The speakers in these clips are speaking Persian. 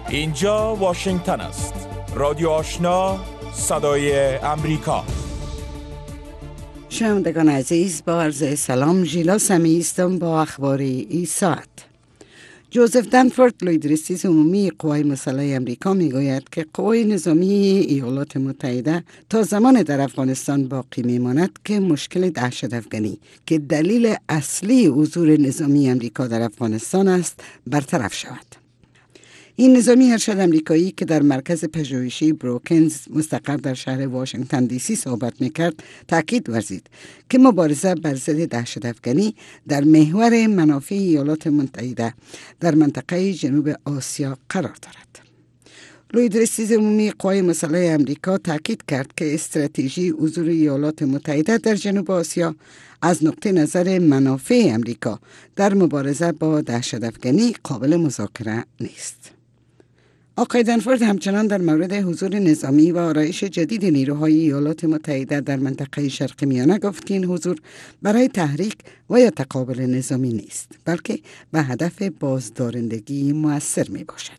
اینجا واشنگتن است. رادیو آشنا، صدای امریکا. شنوندگان عزیز، با عرض سلام، ژیلا سمی هستم با اخبار این ساعت. جوزف دنفورد، لوید رئیس عمومی قوای مسلح امریکا میگوید که قوای نظامی ایالات متحده تا زمان در افغانستان باقی میماند که مشکل دهشت افغانی که دلیل اصلی حضور نظامی امریکا در افغانستان است برطرف شود. این نظامی ارشد امریکایی که در مرکز پژوهشی بروکنز مستقر در شهر واشنگتن دی سی صحبت میکرد، تاکید ورزید که مبارزه بر ضد دهشت افغانی در محور منافع ایالات متحده در منطقه جنوب آسیا قرار دارد. لوید رئیس عمومی قوای مسلح امریکا تاکید کرد که استراتژی حضور ایالات متحده در جنوب آسیا از نقطه نظر منافع امریکا در مبارزه با دهشت افغانی قابل مذاکره نیست. آقای دنفورد همچنان در مورد حضور نظامی و آرایش جدید نیروهای ایالات متحده در منطقه شرق میانه گفت که این حضور برای تحریک و یا تقابل نظامی نیست، بلکه به هدف بازدارندگی مؤثر می باشد.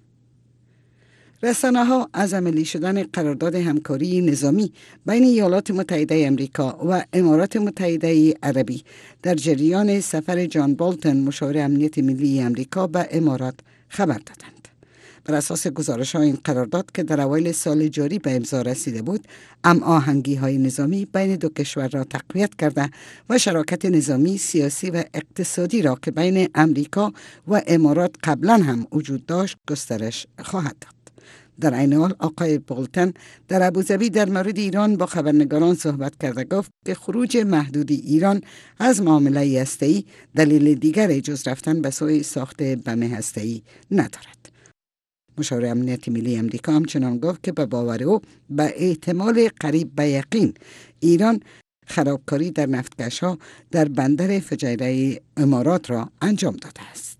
رسانه‌ها از عملی شدن قرارداد همکاری نظامی بین ایالات متحده امریکا و امارات متحده عربی در جریان سفر جان بولتن مشاور امنیت ملی امریکا به امارات خبر دادند. بر اساس گزارش‌ها این قرارداد که در اوایل سال جاری به امضا رسیده بود، هماهنگی‌های نظامی بین دو کشور را تقویت کرده و شراکت نظامی، سیاسی و اقتصادی را که بین امریکا و امارات قبلا هم وجود داشت گسترش خواهد داد. در عین حال آقای بولتن در ابوظبی در مورد ایران با خبرنگاران صحبت کرده گفت که خروج محدودی ایران از معامله هسته‌ای دلیل دیگر جز رفتن به سوی ساخت بم هسته‌ای ندارد. مشاور امنیت ملی امریکا همچنان گفت که به باور او به احتمال قریب به یقین ایران خرابکاری در نفتکش‌ها در بندر فجیره امارات را انجام داده است.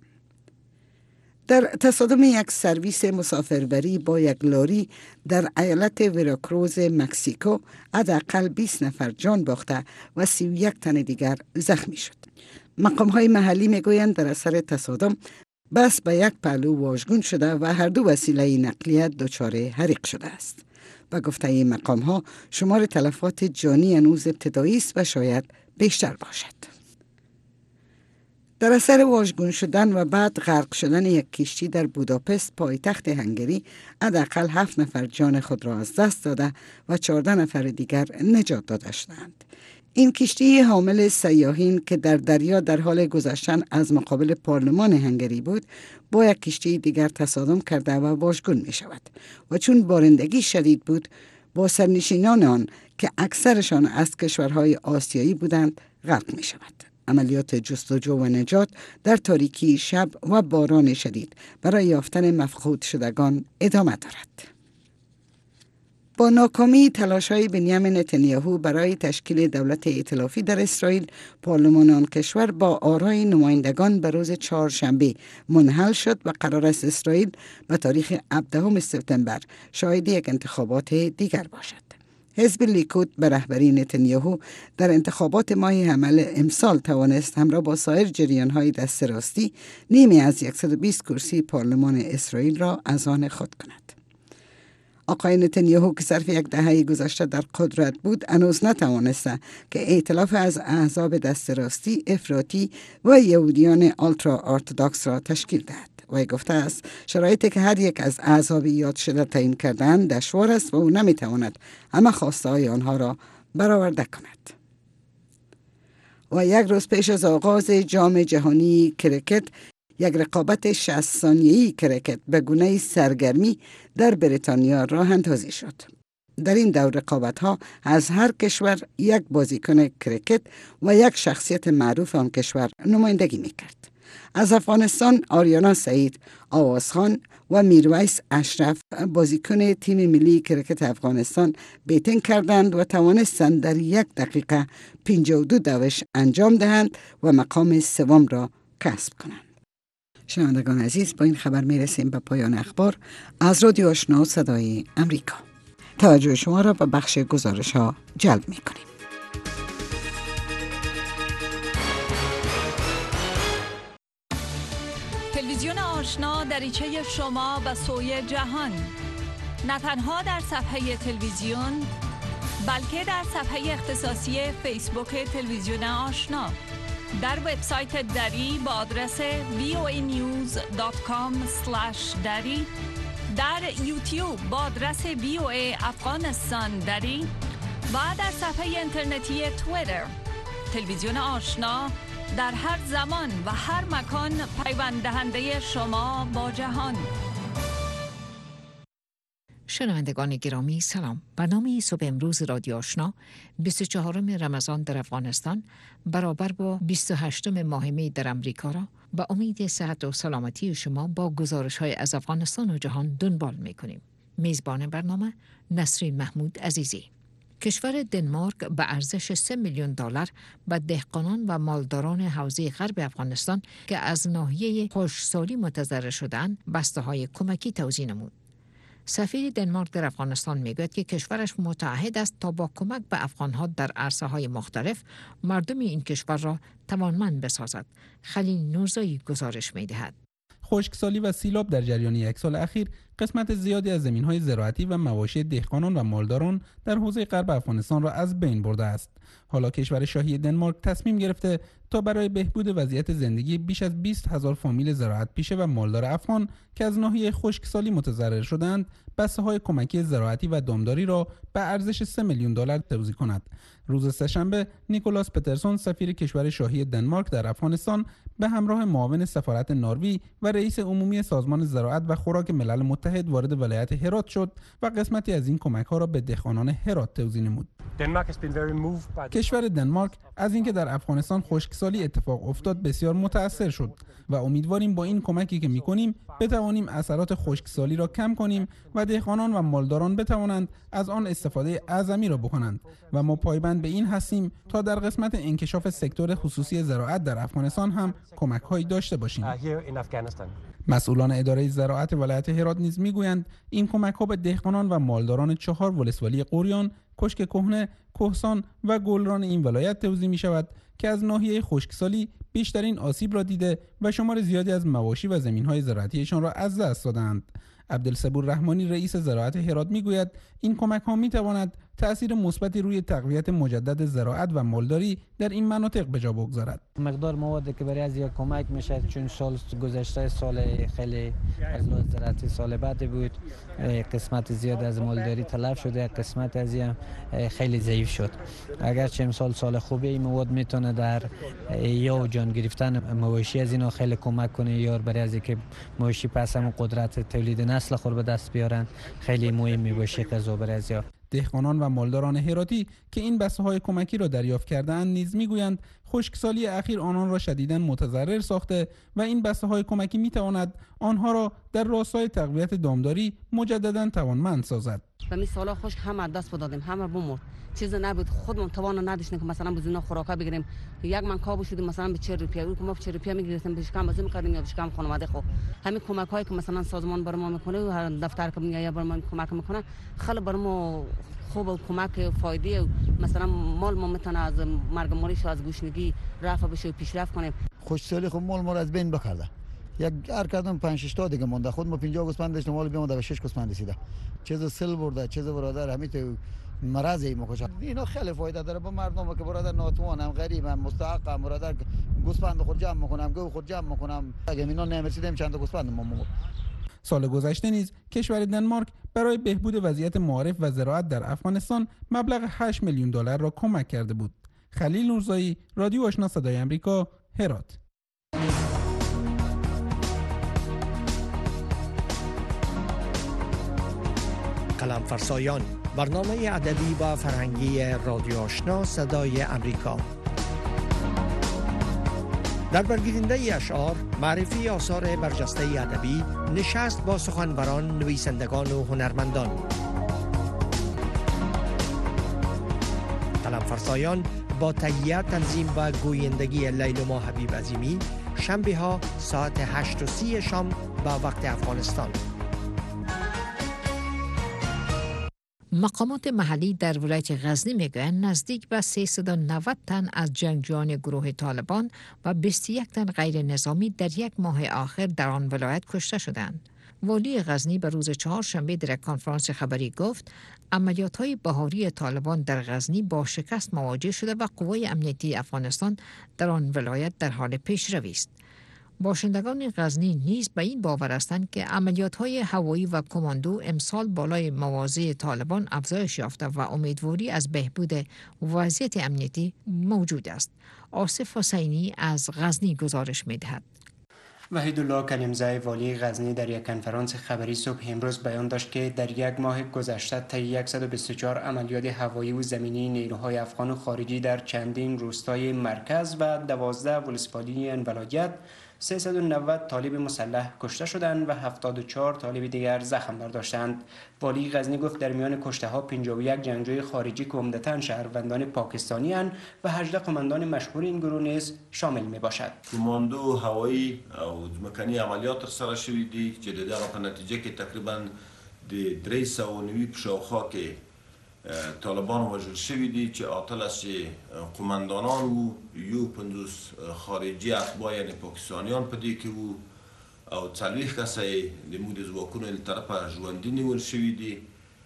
در تصادم یک سرویس مسافربری با یک لاری در ایالت وراکروز مکزیکو حداقل 20 نفر جان باخته و 31 تن دیگر زخمی شد. مقام‌های محلی میگویند در اثر تصادم بس به یک پهلو واژگون شده و هر دو وسیله نقلیه دچار حریق شده است. با گفته این مقام‌ها شمار تلفات جانی هنوز ابتدایی است و شاید بیشتر باشد. در اثر واژگون شدن و بعد غرق شدن یک کشتی در بوداپست پایتخت هنگری حداقل 7 نفر جان خود را از دست داده و 14 نفر دیگر نجات داده شدند. این کشتی حامل سیاحین که در دریا در حال گذشتن از مقابل پارلمان هنگری بود با یک کشتی دیگر تصادم کرده و واژگون می شود و چون بارندگی شدید بود با سرنشینان آن که اکثرشان از کشورهای آسیایی بودند غرق می شود. عملیات جستجو و نجات در تاریکی شب و باران شدید برای یافتن مفقود شدگان ادامه دارد. با ناکامی تلاش‌های بنیامین نتانیاهو برای تشکیل دولت ائتلافی در اسرائیل، پارلمان آن کشور با آرای نمایندگان به روز چهارشنبه منحل شد و قرار است اسرائیل به تاریخ 17 سپتامبر شاهد یک انتخابات دیگر باشد. حزب لیکود به رهبری نتانیاهو در انتخابات ماه حمل امسال توانست همراه با سایر جریان‌های دست راستی نیمی از 120 کرسی پارلمان اسرائیل را از آن خود کند. آقای نتانیاهو که ظرف یک دهه گذشته در قدرت بود هنوز نتوانسته که ائتلاف از احزاب دست راستی، افراطی و یهودیان آلترا ارتدوکس را تشکیل دهد. و گفته است شرایطی که هر یک از احزاب یاد شده تعیین کردن دشوار است و او نمیتواند همه خواسته های آنها را برآورده کند. و یک روز پیش از آغاز جام جهانی کرکت، یک رقابت 60 ثانیه‌ای کرکت به گونه سرگرمی در بریتانیا راه اندازی شد. در این دور رقابت‌ها از هر کشور یک بازیکن کرکت و یک شخصیت معروف آن کشور نمایندگی می‌کرد. از افغانستان آریانا سعید، آوازخان و میرویس اشرف بازیکن تیم ملی کرکت افغانستان بیتینگ کردند و توانستند در 1 دقیقه 52 دوش انجام دهند و مقام سوم را کسب کنند. شنوندگان عزیز، با این خبر میرسیم به پایان اخبار از رادیو آشنا صدای امریکا. توجه شما را به بخش گزارش ها جلب میکنیم. تلویزیون آشنا دریچه شما به سوی جهان، نه تنها در صفحه تلویزیون بلکه در صفحه اختصاصی فیسبوک تلویزیون آشنا، در وبسایت دری با آدرس voanews.com/dari، در یوتیوب با آدرس VOA افغانستان دری و در صفحه اینترنتی توییتر. تلویزیون آشنا در هر زمان و هر مکان پیوند دهنده شما با جهان. شنوندگان گرامی سلام. برنامه صبح امروز رادیو آشنا 24 رمضان در افغانستان برابر با 28 ماه می در امریکا را با امید صحت و سلامتی شما با گزارش‌های از افغانستان و جهان دنبال می‌کنیم. میزبان برنامه نسرین محمود عزیزی. کشور دنمارک به ارزش 3 میلیون دلار به دهقانان و مالداران حوزه غرب افغانستان که از ناحیه خشکسالی متضرر شدند بسته‌های کمکی توزیع نمود. سفیر دنمارک در افغانستان میگوید که کشورش متعهد است تا با کمک به افغانها در عرصه‌های مختلف مردم این کشور را توانمند بسازد. خلیل نورزایی گزارش می‌دهد. خشکسالی و سیلاب در جریان یک سال اخیر قسمت زیادی از زمین‌های زراعتی و مواشی دهقانان و مالداران در حوزه غرب افغانستان را از بین برده است. حالا کشور شاهی دنمارک تصمیم گرفته تا برای بهبود وضعیت زندگی بیش از 20,000 فامیل زراعت پیشه و مالدار افغان که از ناحیه خشکسالی متضرر شدند، بسته‌های کمکی زراعتی و دامداری را به ارزش 3 میلیون دلار توزیع کند. روز سه‌شنبه نیکولاس پترسون سفیر کشور شاهی دنمارک در افغانستان به همراه معاون سفارت نروژ و رئیس عمومی سازمان زراعت و خوراک ملل متحد وارد ولایت هرات شد و قسمتی از این کمک‌ها را به دهقانان هرات توزیع نمود. کشور دنمارک از اینکه در افغانستان خشکسالی اتفاق افتاد بسیار متأثر شد و امیدواریم با این کمکی که می‌کنیم بتوانیم اثرات خشکسالی را کم کنیم و دهقانان و مالداران بتوانند از آن استفاده اعظمی را بکنند و ما پایبند به این هستیم تا در قسمت انکشاف سکتور خصوصی زراعت در افغانستان هم کمک‌هایی داشته باشیم. مسئولان اداره زراعت ولایت هرات نیز میگویند این کمک‌ها به دهقانان و مالداران 4 ولسوالی قوریان، کشک کهنه، کهسان و گلران این ولایت توزیع می شود که از ناحیه خشکسالی بیشترین آسیب را دیده و شمار زیادی از مواشی و زمین‌های زراعتیشان را از دست دادند. عبدالصبور رحمانی رئیس زراعت هرات میگوید این کمک‌ها می‌تواند تأثیر مثبتی روی تقویت مجدد زراعت و مالداری در این مناطق به جا بگذارد. مقدار موادی که برای از یک کمک میشه، چون سال گذشته سال خیلی از لحاظ زراعتی سال بعد بود، قسمت زیاد از مالداری تلف شده، قسمت از خیلی ضعیف شد. اگرچه امسال سال خوبه، این مواد میتونه در یا جان گرفتن مواشی از اینا خیلی کمک کنه یا برای از اینکه مواشی پس هم قدرت تولید نسل خود به دست بیارن خیلی مهم میباشه غذا برای از دهقانان و مالداران هراتی که این بسته‌های کمکی را دریافت کرده‌اند نیز میگویند خشکسالی اخیر آنان را شدیداً متضرر ساخته و این بسته‌های کمکی میتواند آنها را در راستای تقویت دامداری مجدداً توانمند سازد. و می سالا خشک همه دست بدادیم، همه بمرد، چیز نبود، خودمون توان نداشتیم که مثلا بزنا خوراکا بگیریم. یک من کابو شدیم مثلا به 40 روپیه، اون که ما به 40 روپیه میگرفتیم بشکم بازی میکردیم یا بشکم خانواده خو. همین کمک‌هایی که مثلا سازمان برای ما میکنه و دفتر که میاد برای ما کمک میکنه خیلی برای ما خوب و کمک فایده، مثلا مال ما میتونه از مرگ مالیش از گوشنگی رفع بشه و پیشرفت کنه. خشکسالی خب مال ما از بین بکرده. یک هر کدوم 5-6 تا دیگه مونده. خود ما 50 گوسفند داشتیم، مال بیامده به 6 گوسفند رسیده. چیز سل برده، چیز برادر همین تو مرضی مکشه. اینا خیلی فایده داره با مردم که برادر ناتوانم، غریبم، مستحقم، برادر گوسفند خود جمع میکنم، گو خود جمع میکنم. اگه اینا نمیرسیدیم چند تا گوسفند ما سال گذشته نیز کشور دنمارک برای بهبود وضعیت معارف و زراعت در افغانستان مبلغ 8 میلیون دلار را کمک کرده بود. خلیل نورزایی، رادیو آشنا صدای آمریکا، هرات. قلم فرسایان، برنامه ادبی و فرهنگی رادیو آشنا صدای آمریکا. در برگیرنده اشعار، معرفی آثار برجسته ادبی، نشست با سخنوران، نویسندگان و هنرمندان. قلم فرسایان با تهیه، تنظیم و گویندگی لیلما حبیب عظیمی، شنبه ها ساعت 8:30 شام با وقت افغانستان. مقامات محلی در ولایت غزنی میگویند نزدیک به 390 تن از جنگجویان گروه طالبان و 21 تن غیر نظامی در یک ماه آخر در آن ولایت کشته شدند. والی غزنی به روز چهارشنبه در کنفرانس خبری گفت عملیات‌های بهاری طالبان در غزنی با شکست مواجه شده و قوای امنیتی افغانستان در آن ولایت در حال پیشروی است. باشندگان غزنی نیز به این باور هستند که عملیات‌های هوایی و کماندو امسال بالای مواضع طالبان افزایش یافته و امیدواری از بهبود وضعیت امنیتی موجود است. آصف حسینی از غزنی گزارش می‌دهد. وحیدالله کلیمزای والی غزنی در یک کنفرانس خبری صبح امروز بیان داشت که در یک ماه گذشته طی 124 عملیات هوایی و زمینی نیروهای افغان و خارجی در چندین روستای مرکز و 12 ولسوالی این ولایت 390 طالب مسلح کشته شدند و 74 طالب دیگر زخم برداشتند. والی غزنی گفت در میان کشته ها 51 جنگجوی خارجی که عمدتاً شهروندان پاکستانی اند و 18 قماندان مشهور این گروه نیز شامل می باشد. کماندو هوایی او ځمکني عملیات ترسره شوي دي چې د دغه په نتیجه کې تقریبا د 390 په شاوخوا کې طالبان وژل شوي دي چې اتلس قماندانان وو، یو 50 خارجي اتباع یعنی پاکستانیان په دې کې وو او 40 کسه د موږ د ځواکونو له طرفه ژوندي نیول شوي دي.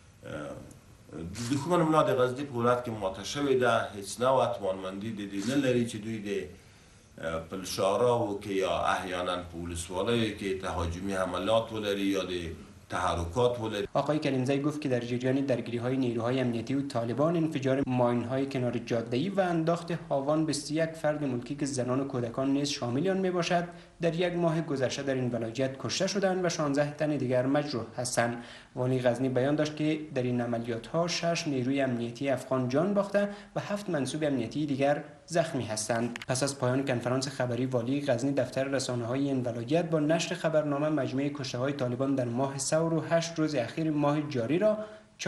دښمن ملا د غزني په ولایت کې ماته شوې ده، هیڅ نوع توانمندي د دې نه لري چې دوی د په شاراو کې یا احیانا په ولسوالیو کې تهاجمي حملات ولري یا د تحرکات ولري. آقای کلیمزای گفت که در جریان درگیری‌های نیروهای امنیتی و طالبان انفجار ماین‌های کنار جاده‌ای و انداخت هاوان 21 فرد ملکی که زنان و کودکان نیز شامل آن میباشد در یک ماه گذشته در این ولایت کشته شدند و 16 تن دیگر مجروح هستند. والی غزنی بیان داشت که در این عملیات‌ها 6 نیروی امنیتی افغان جان باخته و 7 منصوب امنیتی دیگر زخمی هستند. پس از پایان کنفرانس خبری والی غزنی دفتر رسانه‌های این ولایت با نشر خبرنامه مجموع کشته‌های طالبان در ماه ثور و 8 روز اخیر ماه جاری را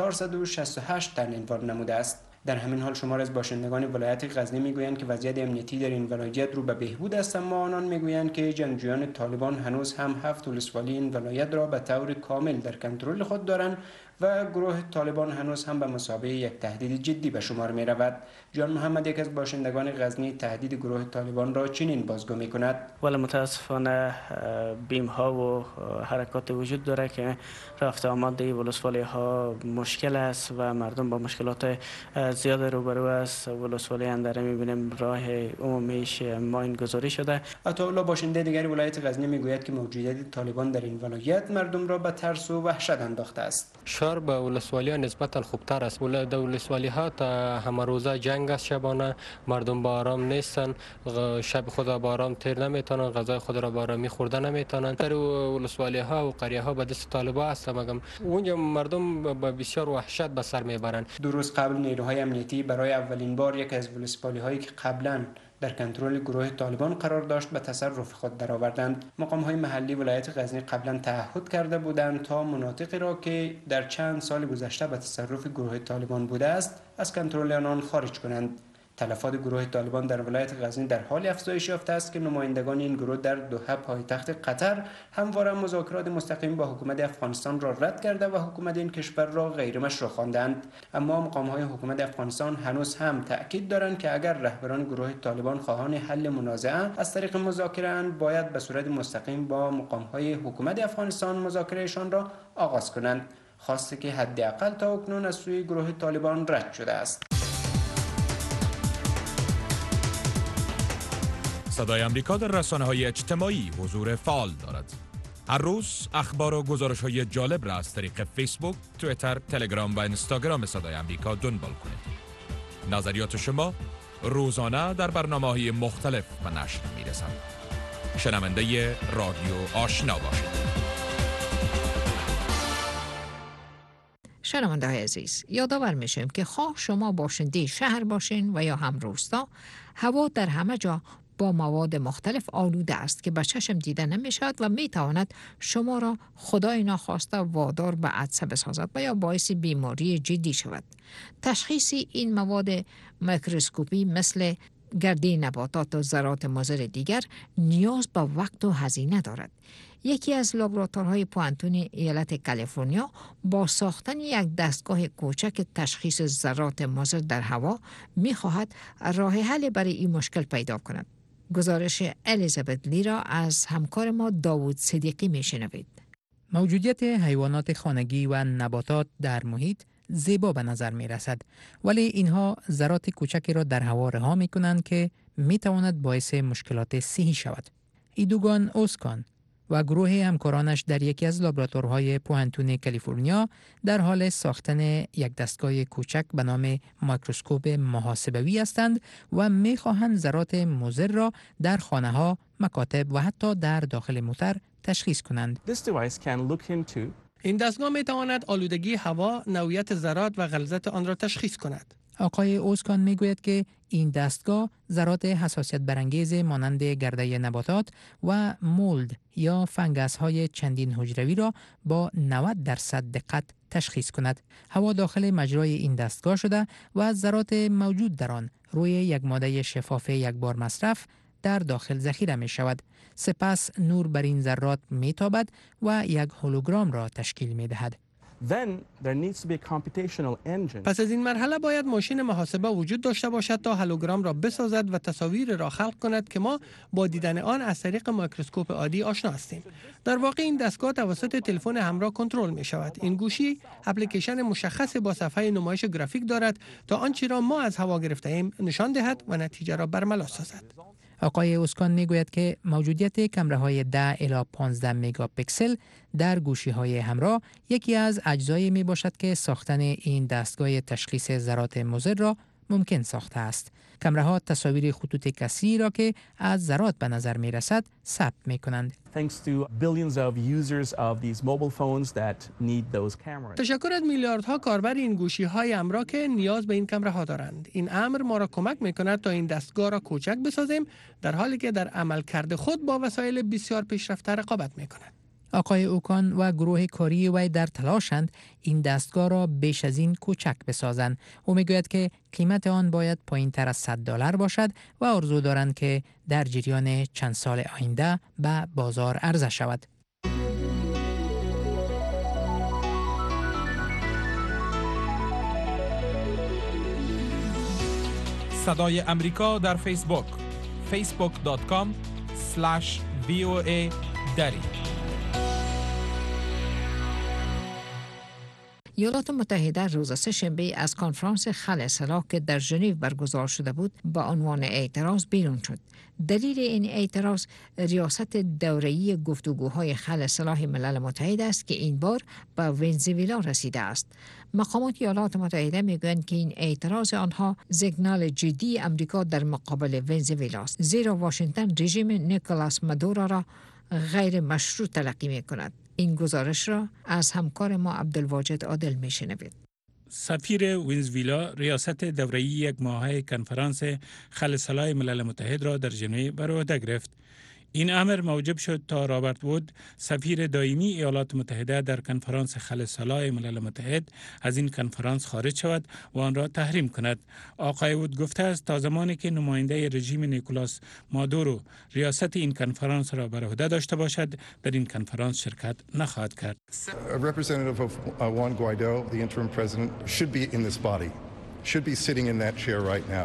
468 تن عنوان نموده است. در همین حال شمار از باشندگان ولایت غزنی میگویند که وضعیت امنیتی در این ولایت رو به بهبود است، اما آنان میگویند که جنگجویان طالبان هنوز هم 7 ولسوالی این ولایت را به طور کامل در کنترل خود دارند و گروه طالبان هنوز هم به مثابه یک تهدید جدی به شمار می رود. جان محمد یک از باشندگان غزنی تهدید گروه طالبان را چنین بازگو می کند. ولی متاسفانه بیم ها و حرکات وجود داره که رفت آمد این ولسوالی ها مشکل است و مردم با مشکلات زیاد روبرو است. ولسوالی اندره می بینیم راه عمومیش ماین گذاری شده. عطاالله باشنده دیگری ولایت غزنی می گوید که موجودیت طالبان در این ولایت مردم را به ترس و وحشت انداخته است. شهر به ولسوالی ها نسبتا خوبتر است. در ولسوالی ها تا همه روزه جنگ است، شبانه مردم با آرام نیستن، شب خود را با آرام تیر نمیتونن، غذای خود را با آرامی خورده نمیتونن. در ولسوالی ها و قریه ها به دست طالبان است، مگم اونجا مردم به بسیار وحشت به سر میبرند. 2 روز قبل نیروهای امنیتی برای اولین بار یک از ولسوالی هایی که قبلا در کنترل گروه طالبان قرار داشت به تصرف خود درآوردند. مقام‌های محلی ولایت غزنی قبلا تعهد کرده بودند تا مناطقی را که در چند سال گذشته به تصرف گروه طالبان بوده است از کنترل آنان خارج کنند. تلفات گروه طالبان در ولایت غزنی در حال افزایش یافته است که نمایندگان این گروه در دوحه پایتخت قطر همواره مذاکرات مستقیم با حکومت افغانستان را رد کرده و حکومت این کشور را غیر مشروع خواندند. اما مقام‌های حکومت افغانستان هنوز هم تأکید دارند که اگر رهبران گروه طالبان خواهان حل منازعه از طریق مذاکره اند، باید به صورت مستقیم با مقام‌های حکومت افغانستان مذاکرهشان را آغاز کنند، خواسته که حداقل تا اکنون از سوی گروه طالبان رد شده است. صدای امریکا در رسانه‌های اجتماعی حضور فعال دارد. هر روز اخبار و گزارش‌های جالب را از طریق فیسبوک، توییتر، تلگرام و اینستاگرام صدای امریکا دنبال کنید. نظریات شما روزانه در برنامه‌های مختلف به نشر می‌رسند. شنونده رادیو آشنا باشید. شنونده های عزیز، یادآور میشیم که خواه شما باشنده شهر باشین و یا هم روستا، هوا در همه جا با مواد مختلف آلوده است که به چشم دیده نمی شود و می تواند شما را خدای ناخواسته وادار به عطسه بسازد و یا باعث بیماری جدی شود. تشخیص این مواد میکروسکوپی مثل گردی نباتات و ذرات مضر دیگر نیاز به وقت و هزینه دارد. یکی از لابراتوارهای پوانتون ایالت کالیفرنیا با ساختن یک دستگاه کوچک تشخیص ذرات مضر در هوا می‌خواهد راه حل برای این مشکل پیدا کند. گزارش الیزابت لی را از همکار ما داوود صدیقی میشنوید. موجودیت حیوانات خانگی و نباتات در محیط زیبا به نظر می رسد، ولی اینها ذرات کوچکی را در هوا رها می کنند که می تواند باعث مشکلات صحی شود. ایدوگان اوسکان و گروه همکارانش در یکی از لابراتوارهای پوانتون کالیفرنیا در حال ساختن یک دستگاه کوچک به نام میکروسکوپ محاسبه‌ای هستند و می خواهند ذرات مضر را در خانه‌ها، مکاتب و حتی در داخل موتر تشخیص کنند. این دستگاه می تواند آلودگی هوا، نوعیت ذرات و غلظت آن را تشخیص کند. آقای اوسکان می گوید که این دستگاه ذرات حساسیت برانگیز مانند گرده نباتات و مولد یا فنگس های چندین حجروی را با 90% دقت تشخیص کند. هوا داخل مجرای این دستگاه شده و ذرات موجود در آن روی یک ماده شفاف یک بار مصرف در داخل ذخیره می شود. سپس نور بر این ذرات می تابد و یک هولوگرام را تشکیل می دهد. پس از این مرحله باید ماشین محاسبه وجود داشته باشد تا هولوگرام را بسازد و تصاویر را خلق کند که ما با دیدن آن از طریق میکروسکوپ عادی آشنا هستیم. در واقع این دستگاه توسط تلفن همراه کنترل می شود. این گوشی اپلیکیشن مشخص با صفحه نمایش گرافیک دارد تا آنچه را ما از هوا گرفته ایم نشان دهد و نتیجه را برملا سازد. آقای اوسکان می گوید که موجودیت کامراهای 10 الی 15 مگاپیکسل در گوشی‌های همراه یکی از اجزایی می باشد که ساختن این دستگاه تشخیص ذرات مضر را ممکن ساخته است. کامراها تصاویر خطوط کثیری را که از ذرات به نظر می رسد ثبت می کنند. تشکر از میلیاردها کاربر این گوشی‌های همراه که نیاز به این کامراها دارند. این امر ما را کمک می‌کند تا این دستگاه را کوچک بسازیم در حالی که در عملکرد خود با وسایل بسیار پیشرفته رقابت می‌کند. آقای اوکان و گروه کاری وی در تلاشند این دستگاه را بیش از این کوچک بسازند. او میگوید که قیمت آن باید پایین‌تر از $100 باشد و آرزو دارند که در جریان چند سال آینده به بازار عرضه شود. صدای امریکا در فیسبوک facebook.com/VOA دری. ایالات متحده روز سه‌شنبه از کنفرانس خلع سلاح که در ژنو برگزار شده بود با عنوان اعتراض بیرون شد. دلیل این اعتراض ریاست دوره‌ای گفتگوهای خلع سلاح ملل متحد است که این بار به ونزوئلا رسیده است. مقامات ایالات متحده میگویند که این اعتراض آنها سیگنال جدی امریکا در مقابل ونزوئلا است، زیرا واشنگتن رژیم نیکولاس مادورو را غیر مشروع تلقی می‌کند. این گزارش را از همکار ما عبدالواجد عادل میشنوید. سفیر ونزوئلا ریاست دوره‌ای یک ماهه کنفرانس خلع سلاح ملل متحد را در ژنو بر عهده گرفت. این امر موجب شد تا رابرت وود سفیر دائمی ایالات متحده در کنفرانس خلع سلاح ملل متحد از این کنفرانس خارج شود و آن را تحریم کند. آقای وود گفته است تا زمانی که نماینده رژیم نیکولاس مادورو ریاست این کنفرانس را بر عهده داشته باشد در این کنفرانس شرکت نخواهد کرد. Representative of Juan Guaido, the interim president, should be in this body, should be sitting in that chair right now,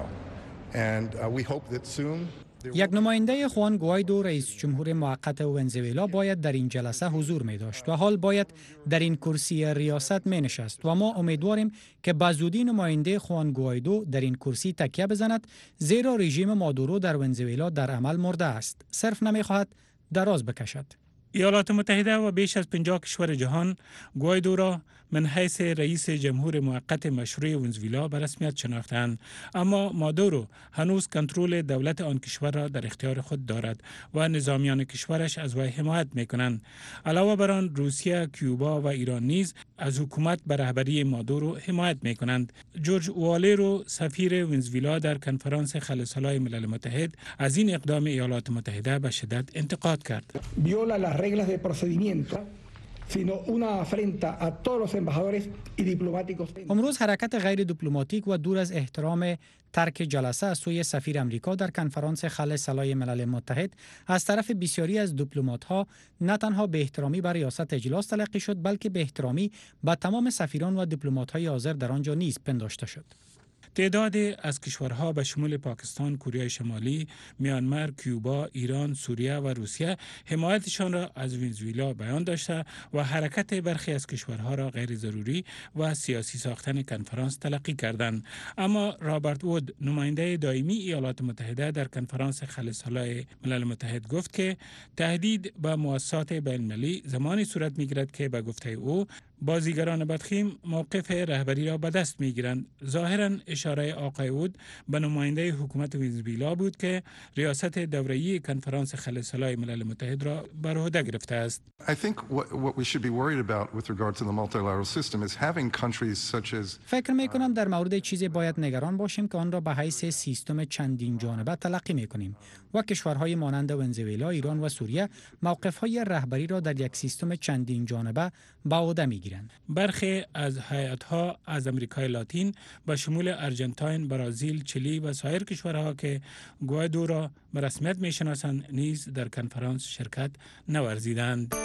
and we hope that soon. یک نماینده خوان گوایدو رئیس جمهور موقت ونزوئلا باید در این جلسه حضور می داشت و حال باید در این کرسی ریاست می نشست و ما امیدواریم که به زودی نماینده خوان گوایدو در این کرسی تکیه بزند، زیرا رژیم مادورو در ونزوئلا در عمل مرده است، صرف نمی خواهد دراز بکشد. ایالات متحده و بیش از 50 کشور جهان گوایدو را من حیث رئیس جمهور موقت مشروع ونزوئلا به رسمیت شناختند، اما مادورو هنوز کنترل دولت آن کشور را در اختیار خود دارد و نظامیان کشورش از وی حمایت می‌کنند. علاوه بر آن روسیه، کوبا و ایران نیز از حکومت به رهبری مادورو حمایت می‌کنند. جورج والرو سفیر ونزوئلا در کنفرانس خلع سلاح ملل متحد از این اقدام ایالات متحده به شدت انتقاد کرد. امروز حرکت غیر دیپلماتیک و دور از احترام ترک جلسه از سوی سفیر امریکا در کنفرانس خل صلای ملل متحد از طرف بسیاری از دیپلمات‌ها نه تنها به احترامی بر ریاست اجلاس تلقی شد، بلکه به احترامی به تمام سفیران و دیپلمات‌های حاضر در آنجا نیز پنداشته شد. تعدادی از کشورها به شمول پاکستان، کره شمالی، میانمار، کیوبا، ایران، سوریه و روسیه حمایتشان را از ونزوئلا بیان داشته و حرکت برخی از کشورها را غیر ضروری و سیاسی ساختن کنفرانس تلقی کردند. اما رابرت وود، نماینده دائمی ایالات متحده در کنفرانس خل صلای ملل متحد گفت که تهدید به مؤسسات بین‌المللی زمانی صورت می‌گیرد که به گفته او بازیگران بدخیم موقف رهبری را به دست می‌گیرند. ظاهراً اشاره آقای وود به نماینده حکومت ونزوئلا بود که ریاست دوره‌ای کنفرانس خل صلای ملل متحد را بر عهده گرفته است. فکر می‌کنم در مورد چیزی باید نگران باشیم که آن را به حیث سیستم چندین جانبه تلقی می‌کنیم و کشورهای مانند ونزوئلا، ایران و سوریه موقف‌های رهبری را در یک سیستم چندین جانبه به عهده می‌گیرند. برخی از هیئت‌ها از امریکای لاتین به شمول ارژانتین، برزیل، چلی و سایر کشورها که گوایدو را به رسمیت می‌شناسند نیز در کنفرانس شرکت نورزیدند.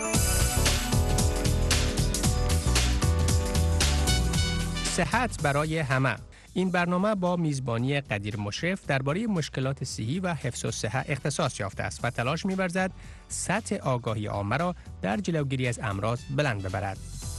صحت برای همه. این برنامه با میزبانی قدیر مشرف درباره مشکلات صحی و حفظ الصحه اختصاص یافته است و تلاش می‌ورزد سطح آگاهی عامه را در جلوگیری از امراض بلند ببرد.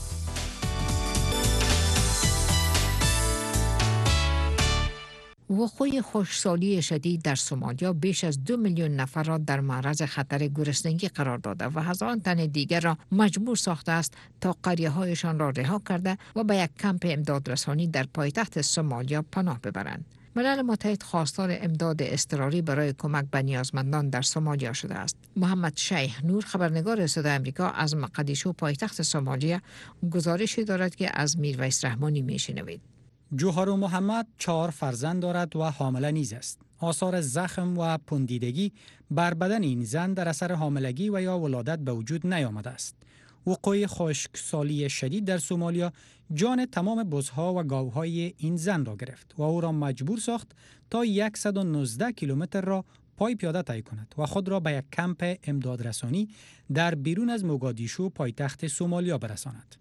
وقوع خشکسالی شدید در سومالیا بیش از 2 میلیون نفر را در معرض خطر گرسنگی قرار داده و هزاران تن دیگر را مجبور ساخته است تا قریه‌هایشان را رها کرده و به یک کمپ امدادرسانی در پایتخت سومالیا پناه ببرند. ملل متحد خواستار امداد اضطراری برای کمک به نیازمندان در سومالیا شده است. محمد شیخ نور، خبرنگار صدای آمریکا از مقدیشو پایتخت سومالیا، گزارشی دارد که از میرویس رحمانی میشنوید. جوهر محمد 4 فرزند دارد و حامله نیز است. آثار زخم و پوندیدگی بر بدن این زن در اثر حاملگی و یا ولادت به وجود نیامده است. وقوع خشکسالی شدید در سومالیا جان تمام بزها و گاوهای این زن را گرفت و او را مجبور ساخت تا 119 کیلومتر را پای پیاده طی کند و خود را به یک کمپ امدادرسانی در بیرون از موگادیشو پایتخت سومالیا برساند.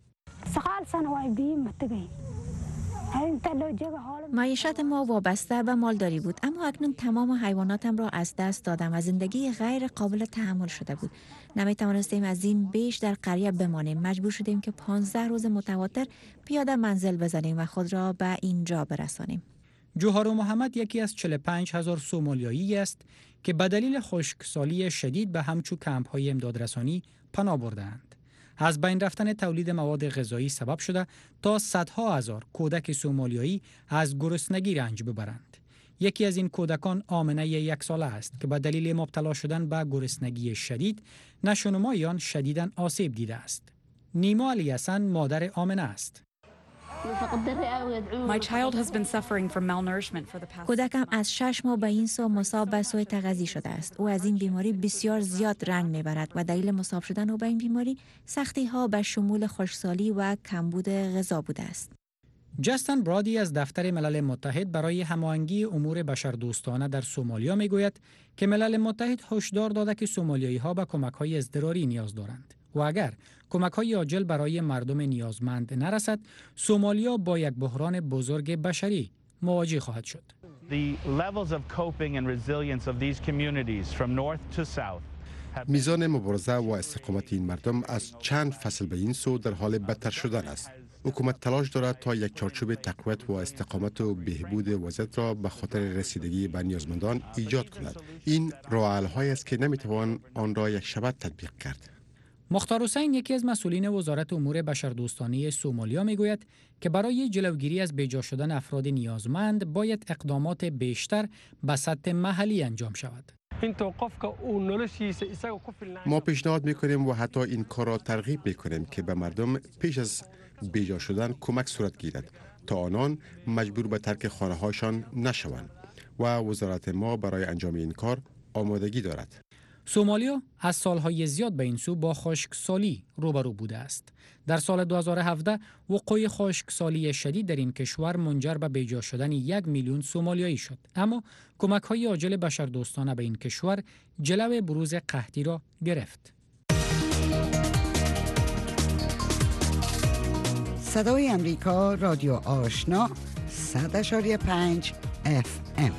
معیشت ما وابسته به مالداری بود، اما اکنون تمام حیواناتم را از دست دادم و زندگی غیر قابل تحمل شده بود. نمی توانستیم از این بیش در قریه بمانیم. مجبور شدیم که 15 روز متواتر پیاده منزل بزنیم و خود را به اینجا برسانیم. جوهر محمد یکی از 45,000 سومالیایی است که به دلیل خشکسالی شدید به همچو کمپ‌های امدادرسانی پناه بردند. از بین رفتن تولید مواد غذایی سبب شده تا صدها هزار کودک سومالیایی از گرسنگی رنج ببرند. یکی از این کودکان آمنه 1 ساله است که به دلیل مبتلا شدن به گرسنگی شدید نشونمای آن شدیداً آسیب دیده است. نیما علی حسن مادر آمنه است. کودکم از 6 ماه به این سو مصاب به سوء تغذیه شده است. او از این بیماری بسیار زیاد رنج میبرد و دلیل مصاب شدن او به این بیماری سختی ها به شمول خشکسالی و کمبود غذا بوده است. جاستن برادی از دفتر ملل متحد برای هماهنگی امور بشردوستانه در سومالیا میگوید که ملل متحد هشدار داده که سومالیایی ها به کمک های اضطراری نیاز دارند و اگر کمک‌های عاجل برای مردم نیازمند نرسد، سومالیا با یک بحران بزرگ بشری مواجه خواهد شد. میزان مبارزه و استقامت این مردم از چند فصل به این سو در حال بدتر شدن است. حکومت تلاش دارد تا یک چارچوب تقویت و استقامت و بهبود وضعیت را به خاطر رسیدگی به نیازمندان ایجاد کند. این راه حل‌هایی است که نمی‌توان آن را یک شبه تطبیق کرد. مختار حسین، یکی از مسئولین وزارت امور بشردوستانه سومالیا، میگوید که برای جلوگیری از بیجا شدن افراد نیازمند باید اقدامات بیشتر به سطح محلی انجام شود. ما پیشنهاد میکنیم و حتی این کار را ترغیب میکنیم که به مردم پیش از بیجا شدن کمک صورت گیرد تا آنان مجبور به ترک خانه‌هاشان نشوند و وزارت ما برای انجام این کار آمادگی دارد. سومالیا از سالهای زیاد به این سو با خشکسالی روبرو بوده است. در سال 2017 وقوع خشکسالی شدید در این کشور منجر به بیجا شدن 1 میلیون سومالیایی شد. اما کمک‌های عاجل بشردوستانه به این کشور جلو بروز قحطی را گرفت. صدای امریکا، رادیو آشنا، 100.5 FM.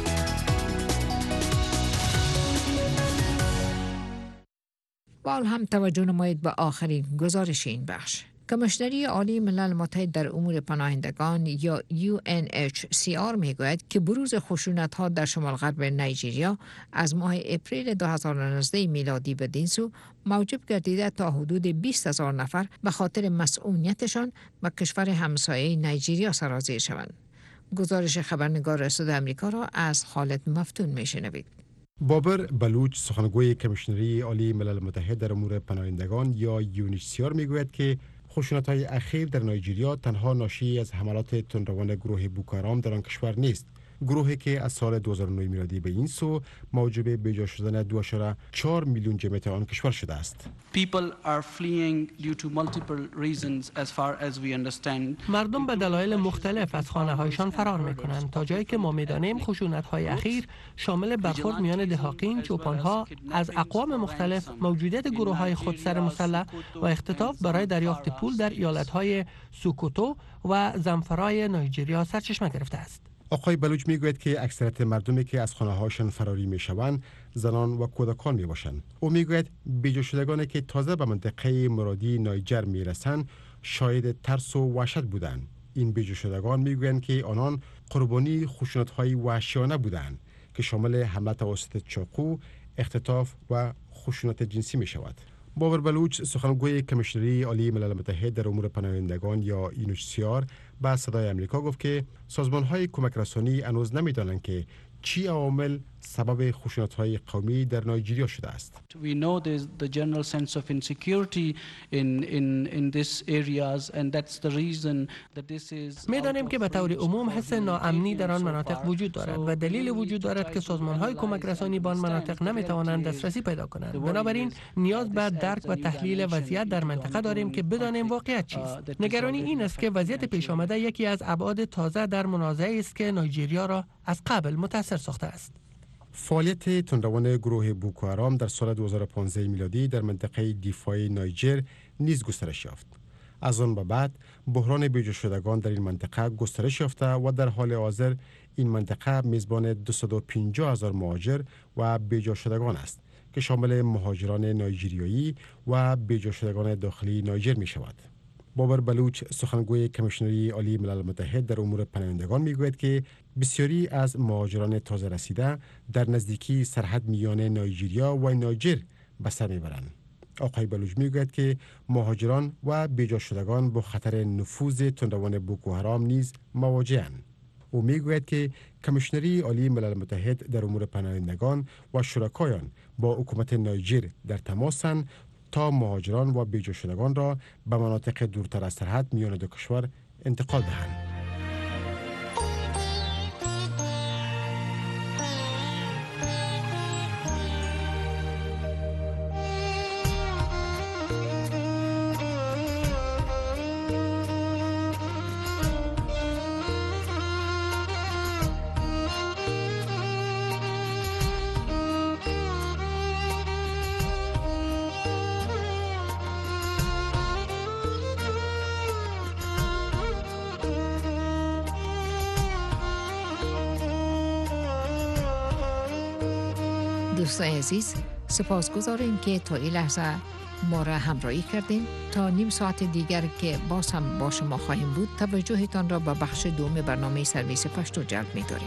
بال هم توجه نمایید به آخرین گزارش این بخش. کمیشنری عالی ملل متحد در امور پناهندگان یا UNHCR میگوید که بروز خشونت‌ها در شمال غرب نایجریا از ماه اپریل 2019 میلادی به این سو موجب گردیده تا حدود 20,000 نفر به خاطر مسئولیتشان به کشور همسایه نایجریا سرازیر شوند. گزارش خبرنگار صدای آمریکا را از خالد مفتون میشنوید. بابر بلوچ سخنگوی کمیشنری عالی ملل متحد در امور پناهندگان یا UNHCR میگوید که خشونت‌های اخیر در نایجریا تنها ناشی از حملات تندروان گروه بوکو حرام در آن کشور نیست. گروهی که از سال 2009 میلادی به این سو موجب بیجا شدن 2.4 میلیون جمعیت آن کشور شده است. مردم به دلایل مختلف از خانه‌هایشان فرار می‌کنند. تا جایی که ما می‌دانیم خشونت‌های اخیر شامل برخورد میان دهاقین، چوپان‌ها از اقوام مختلف، موجودیت گروه‌های خودسر مسلح و اختطاف برای دریافت پول در ایالت‌های سوکوتو و زمفرای نایجریا سرچشمه گرفته است. آقای بلوچ میگوید که اکثریت مردمی که از خانه‌هاشان فراری میشوند زنان و کودکان میباشند. او میگوید بیجا شدگانی که تازه به منطقه مرادی نایجر میرسند شاهد ترس و وحشت بودند. این بیجا شدگان میگویند که آنان قربانی خشونت‌های وحشیانه بودند که شامل حمله توسط چاقو، اختطاف و خشونت جنسی میشود. بابر بلوچ سخنگوی کمیشنری عالی ملل متحد در امور پناهندگان یا UNHCR به صدای آمریکا گفت که سازمان‌های کمک رسانی هنوز نمی‌دانند که چی عوامل سبب خشونت‌های قومی در نایجریا شده است. We know there's the general sense of insecurity in this areas and that's the reason that this is. می‌دانیم که به طور عموم حس ناامنی در آن مناطق وجود دارد و دلیل وجود دارد که سازمان‌های کمک رسانی به آن مناطق نمی‌توانند دسترسی پیدا کنند. بنابراین نیاز به درک و تحلیل وضعیت در منطقه داریم که بدانیم واقعیت چیست. نگرانی این است که وضعیت پیش آمده یکی از ابعاد تازه در منازعه است که نایجریا را از قبل متأثر ساخته است. فعالیت تندروان گروه بوکو حرام در سال 2015 میلادی در منطقه دیفای نایجر نیز گسترش یافت. از آن به بعد بحران بیجا شدگان در این منطقه گسترش یافته و در حال حاضر این منطقه میزبان 250,000 مهاجر و بیجا شدگان است که شامل مهاجران نایجریایی و بیجا شدگان داخلی نایجر می شود. بابر بلوچ سخنگوی کمیشنری عالی ملل متحد در امور پناهندگان میگوید که بسیاری از مهاجران تازه رسیده در نزدیکی سرحد میان نایجریا و نایجر به سر میبرند. آقای بلوچ میگوید که مهاجران و بیجا شدگان با خطر نفوذ تندروان بوکو حرام نیز مواجه‌اند. او میگوید که کمیشنری عالی ملل متحد در امور پناهندگان و شرکایان با حکومت نایجر در تماسند تا مهاجران و بیجا شدگان را به مناطق دورتر از سرحد میان دو کشور انتقال دهند. دوستان عزیز، سپاسگزاریم که تا این لحظه ما را همراهی کردیم. تا نیم ساعت دیگر که باز هم با شما خواهیم بود، توجهتان را به بخش دوم برنامه سرویس پشتو جلب می داریم.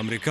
آمریکا